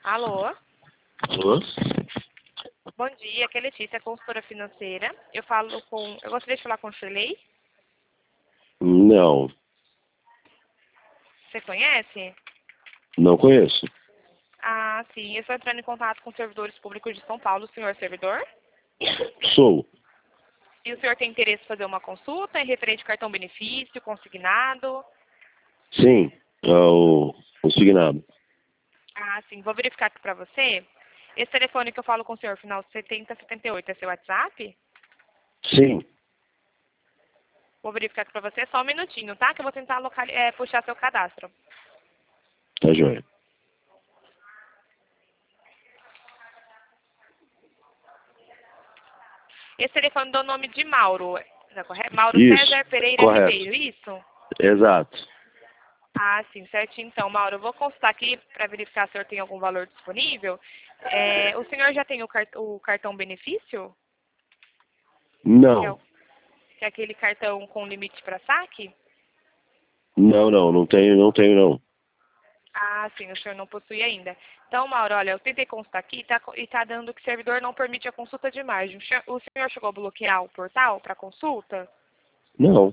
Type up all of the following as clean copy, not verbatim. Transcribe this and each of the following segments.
Alô? Alô? Bom dia, aqui é Letícia, consultora financeira. Eu gostaria de falar com o Shirley. Não, Você conhece? não conheço. Ah, sim. Eu estou entrando em contato com os servidores públicos de São Paulo, o senhor servidor. Sou. E o senhor tem interesse em fazer uma consulta em referente ao cartão benefício, consignado? Sim, é o consignado. Ah, sim. Vou verificar aqui para você. Esse telefone que eu falo com o senhor, final 7078, é seu WhatsApp? Sim, Vou verificar aqui para você. Só um minutinho, tá? Que eu vou tentar puxar seu cadastro. tá joia. Esse telefone dá o nome de Mauro. Tá correto? Mauro Isso, César Pereira correto. Ribeiro, isso? Exato. Ah, sim, certinho. Então, Mauro, eu vou consultar aqui para verificar se o senhor tem algum valor disponível. O senhor já tem o cartão benefício? Que é, Não, que é aquele cartão com limite para saque? não tenho não. Ah, sim, o senhor não possui ainda. Então, Mauro, olha, eu tentei consultar aqui e tá dando que o servidor não permite a consulta de margem. O senhor chegou a bloquear o portal para consulta? Não,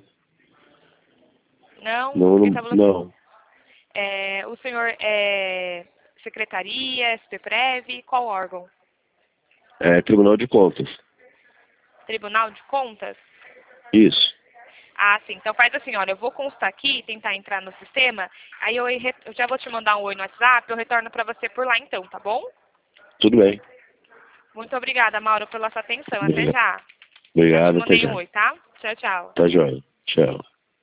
Não? não, Porque não, está bloqueado. não. O senhor é secretaria, SPPrev, qual órgão? É Tribunal de Contas. Tribunal de Contas? Isso, Ah, sim. Então faz assim, olha, eu vou constar aqui, tentar entrar no sistema, aí eu já vou te mandar um oi no WhatsApp, eu retorno para você por lá então, tá bom? tudo bem. Muito obrigada, Mauro, pela sua atenção. Até Obrigado, já. Já te obrigado, até mandei um já. oi, tá? Tchau, tchau. Tá joia. Tchau.